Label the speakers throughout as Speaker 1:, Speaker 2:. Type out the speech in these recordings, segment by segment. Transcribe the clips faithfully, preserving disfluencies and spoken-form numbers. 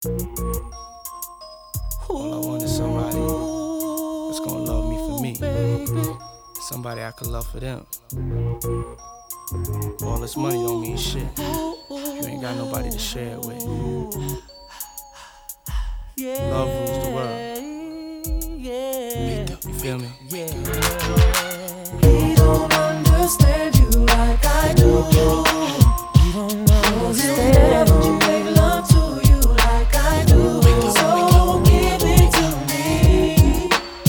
Speaker 1: All I want is somebody that's gonna love me for me. Somebody I could love for them. All this money don't mean shit if you ain't got nobody to share it with. Love rules the world. You feel me?
Speaker 2: He don't understand you like I do. He don't understand you. Make love to you like I do. So give it to me,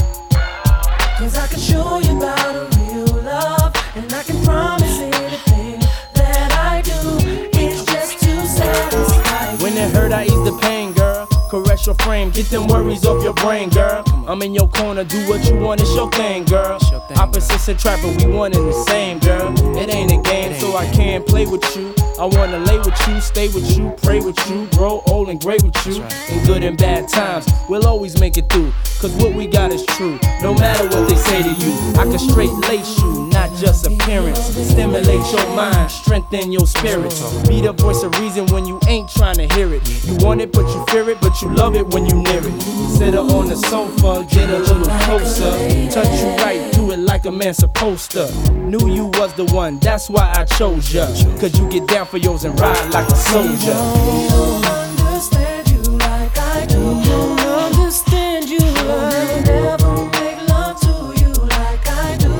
Speaker 2: 'cause I can show you about a real love, and I can promise anything that I do. It's just to satisfy you.
Speaker 1: When it hurt, I ease the pain, girl. Caress your frame, get them worries off your brain, girl. I'm in your corner, do what you want, it's your thing, girl. Opposites attract, but we one and the same, girl. It ain't a game, so I can't play with you. I wanna lay with you, stay with you, pray with you, grow old and great with you. In good and bad times, we'll always make it through, 'cause what we got is true. No matter what they say to you, I can straight lace you, not just appearance. Stimulate your mind, strengthen your spirit. Be the voice of reason when you ain't trying to hear it. You want it, but you fear it, but you love it when you near it. Sit her on the sofa, get a little closer. Touch you right, do it like a man supposed to. Knew you was the one, that's why I chose ya. 'Cause you get down for yours and ride like a soldier.
Speaker 2: He don't understand you like I do. He don't understand you like never make love to you like I do.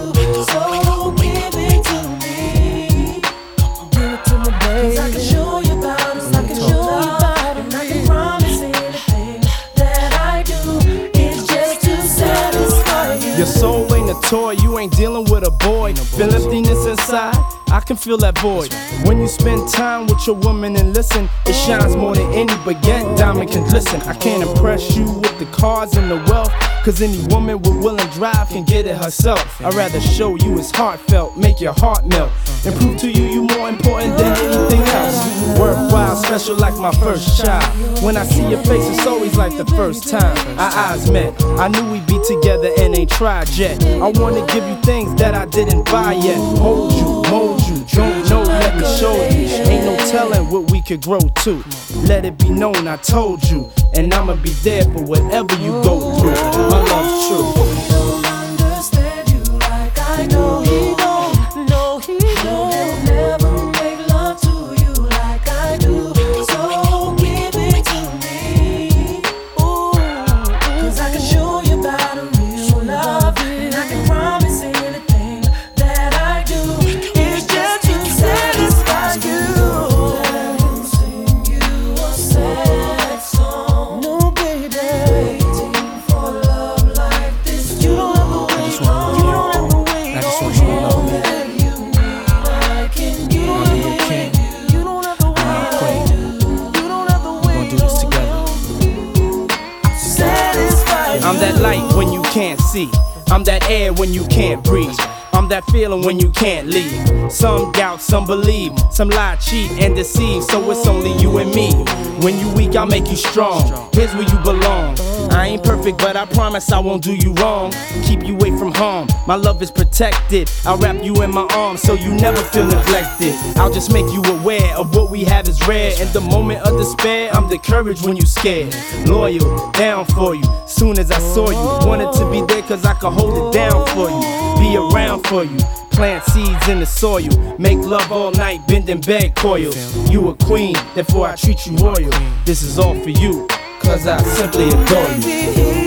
Speaker 2: So give it to me, give it to me, baby. 'Cause I can show you about it, I can show you about it, and I can promise anything that I do. It's just to satisfy you.
Speaker 1: Your soul ain't a toy, you ain't dealing with a boy. Feel emptiness inside, I can feel that void. When you spend time with your woman and listen, it shines more than any baguette diamond can glisten. I can't impress you with the cars and the wealth, 'cause any woman with will and drive can get it herself. I'd rather show you it's heartfelt, make your heart melt, and prove to you you more important than anything else. Worthwhile, special like my first child. When I see your face, it's always like the first time our eyes met. I knew we'd be together and ain't tried yet. I wanna give you things that I didn't buy yet. Hold you, mold you, don't know, let me show you. Ain't no telling what we could grow to. Let it be known I told you, and I'ma be there for whatever you go through. My love's true.
Speaker 2: He don't understand you like I do. He don't, no, he don't. He'll never make love to you like I do. So give it to me, ooh, 'cause I can show you about a real love, and I can promise anything that I do. It's just to satisfy you. Sing you a sad song, no baby. Waiting for love like this, you don't have to wait long. You don't have to wait
Speaker 1: I just want you to love me.
Speaker 2: You need I can give.
Speaker 1: I'm your king.
Speaker 2: You don't have to wait long. You don't have to
Speaker 1: We're
Speaker 2: wait
Speaker 1: gonna do this together.
Speaker 2: Satisfy you.
Speaker 1: I'm that light when you can't see. I'm that air when you can't breathe. I'm that feeling when you can't leave. Some doubt, some believe, some lie, cheat, and deceive. So it's only you and me. When you weak, I'll make you strong. Here's where you belong. I ain't perfect, but I promise I won't do you wrong. Keep you away from harm. My love is protected. I'll wrap you in my arms so you never feel neglected. I'll just make you aware of what we have is rare. In the moment of despair, I'm the courage when you scared. Loyal, down for you. Soon as I saw you, wanted to be there 'cause I could hold it down for you. Be around for you, plant seeds in the soil, make love all night, bend and beg coils. You a queen, therefore I treat you royal. This is all for you, 'cause I simply adore you.